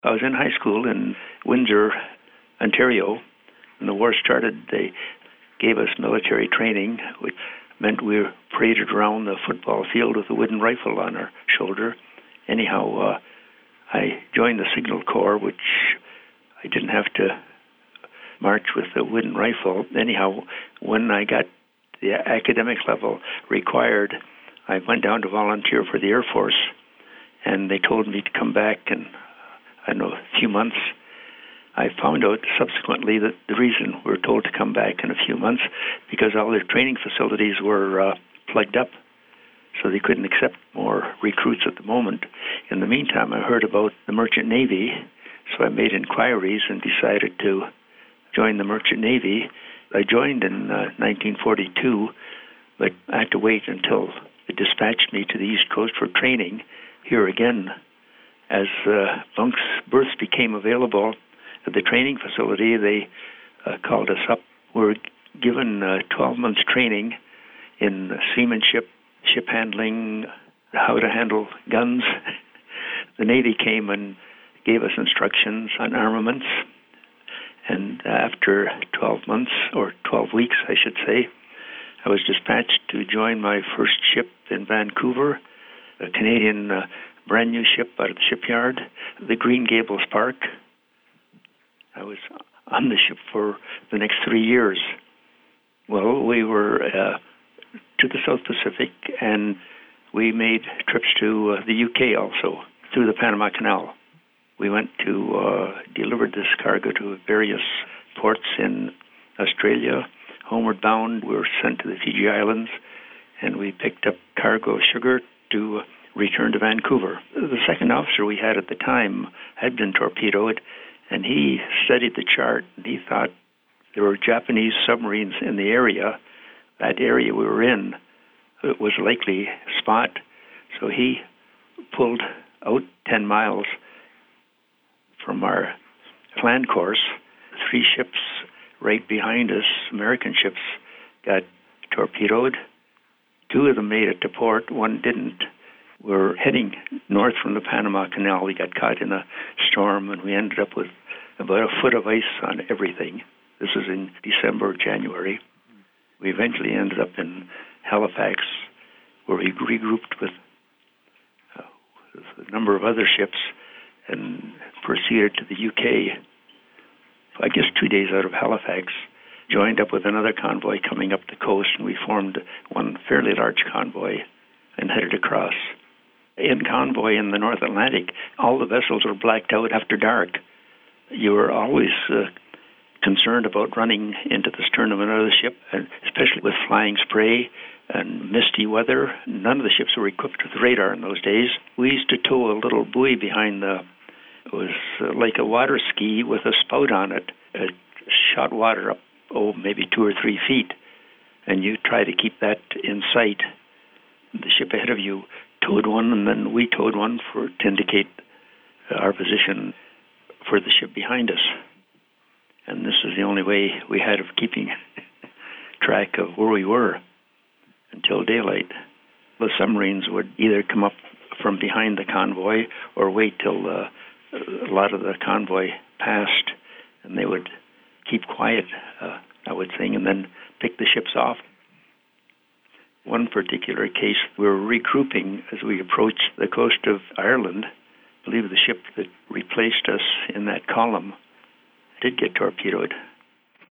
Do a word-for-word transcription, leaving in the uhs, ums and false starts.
I was in high school in Windsor, Ontario. When the war started, they gave us military training, which meant we were paraded around the football field with a wooden rifle on our shoulder. Anyhow, uh, I joined the Signal Corps, which I didn't have to march with a wooden rifle. Anyhow, when I got the academic level required, I went down to volunteer for the Air Force, and they told me to come back in, I don't know, a few months. I found out subsequently that the reason we were told to come back in a few months because all their training facilities were uh, plugged up, so they couldn't accept more recruits at the moment. In the meantime, I heard about the Merchant Navy, so I made inquiries and decided to join the Merchant Navy. I joined in uh, nineteen forty-two, but I had to wait until they dispatched me to the East Coast for training here again. As uh, bunks, berths became available at the training facility, they uh, called us up. We were given uh, twelve months training in seamanship, ship handling, how to handle guns. The Navy came and gave us instructions on armaments. And after twelve months, or twelve weeks, I should say, I was dispatched to join my first ship in Vancouver, a Canadian uh, brand new ship out of the shipyard, the Green Gables Park. I was on the ship for the next three years. Well, we were uh, to the South Pacific, and we made trips to uh, the U K also, through the Panama Canal. We went to, uh, delivered this cargo to various ports in Australia. Homeward bound, we were sent to the Fiji Islands, and we picked up cargo of sugar to uh, return to Vancouver. The second officer we had at the time had been torpedoed, and he studied the chart, and he thought there were Japanese submarines in the area. That area we were in, it was a likely spot, so he pulled out ten miles from our planned course. Three ships right behind us, American ships, got torpedoed. Two of them made it to port, one didn't. We were heading north from the Panama Canal. We got caught in a storm, and we ended up with about a foot of ice on everything. This was in December, January. We eventually ended up in Halifax, where we regrouped with uh, a number of other ships and proceeded to the U K. I guess two days out of Halifax, joined up with another convoy coming up the coast, and we formed one fairly large convoy and headed across. In convoy in the North Atlantic, all the vessels were blacked out after dark. You were always uh, concerned about running into the stern of another ship, and especially with flying spray and misty weather. None of the ships were equipped with radar in those days. We used to tow a little buoy behind the, it was uh, like a water ski with a spout on it. It shot water up, oh, maybe two or three feet, and you try to keep that in sight. The ship ahead of you towed one, and then we towed one for to indicate our position for the ship behind us. And this was the only way we had of keeping track of where we were until daylight. The submarines would either come up from behind the convoy or wait till uh, a lot of the convoy passed, and they would keep quiet, uh, I would think, and then pick the ships off. One particular case, we were regrouping as we approached the coast of Ireland. I believe the ship that replaced us in that column did get torpedoed.